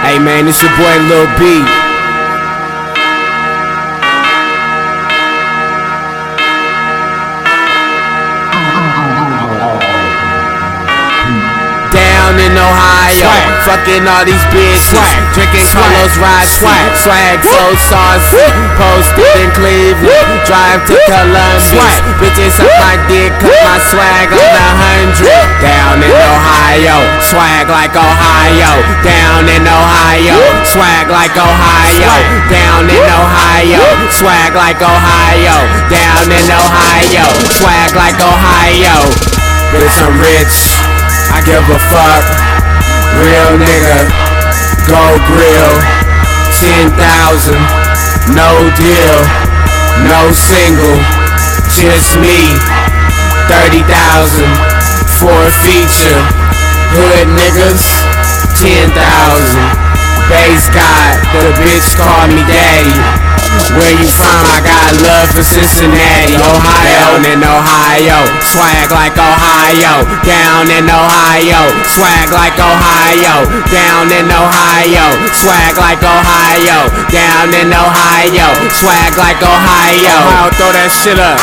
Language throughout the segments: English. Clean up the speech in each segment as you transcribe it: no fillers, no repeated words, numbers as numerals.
Hey man, this your boy Lil B. Down in Ohio, fucking all these bitches, drinking Carlos Ride, swag so saucy, posted in Cleveland, drive to Columbus, bitches up my dick, cut my swag on 100. Down in Ohio, swag like Ohio. Down in Ohio, swag like Ohio. Down in Ohio, swag like Ohio. Down in Ohio, swag like Ohio. Bitch, I'm rich, I give a fuck. Real nigga, go grill. 10,000, no deal, no single, just me. 30,000 for a feature. Hood niggas, 10,000. Base God, the bitch call me daddy. Where you from? I got love for Cincinnati, Ohio. Down in Ohio, swag like Ohio. Down in Ohio, swag like Ohio. Down in Ohio, swag like Ohio. Down in Ohio, swag like Ohio. Ohio, throw that shit up.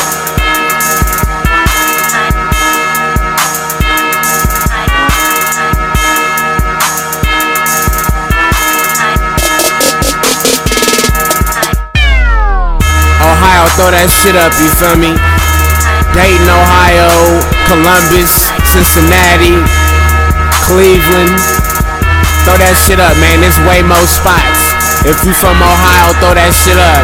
Ohio, throw that shit up, you feel me? Dayton, Ohio, Columbus, Cincinnati, Cleveland. Throw that shit up, man, there's way more spots. If you from Ohio, throw that shit up.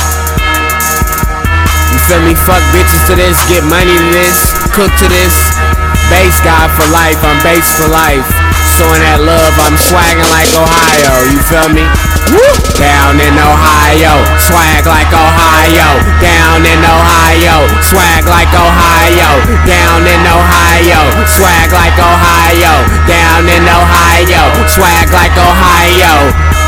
You feel me? Fuck bitches to this, get money to this, cook to this. Base God for life, I'm base for life. Showing that love, I'm swagging like Ohio, you feel me? Down in Ohio, swag like Ohio. Down in Ohio, swag like Ohio. Down in Ohio, swag like Ohio. Down in Ohio, swag like Ohio.